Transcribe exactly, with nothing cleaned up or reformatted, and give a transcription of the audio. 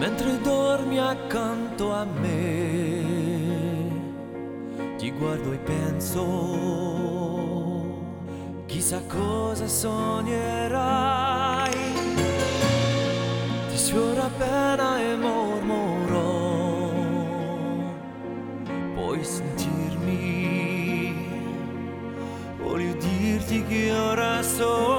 mentre dormi accanto a me, ti guardo e penso, chissà cosa sognerai. Ti sfiora appena e mormorò, puoi sentirmi, voglio dirti che ora so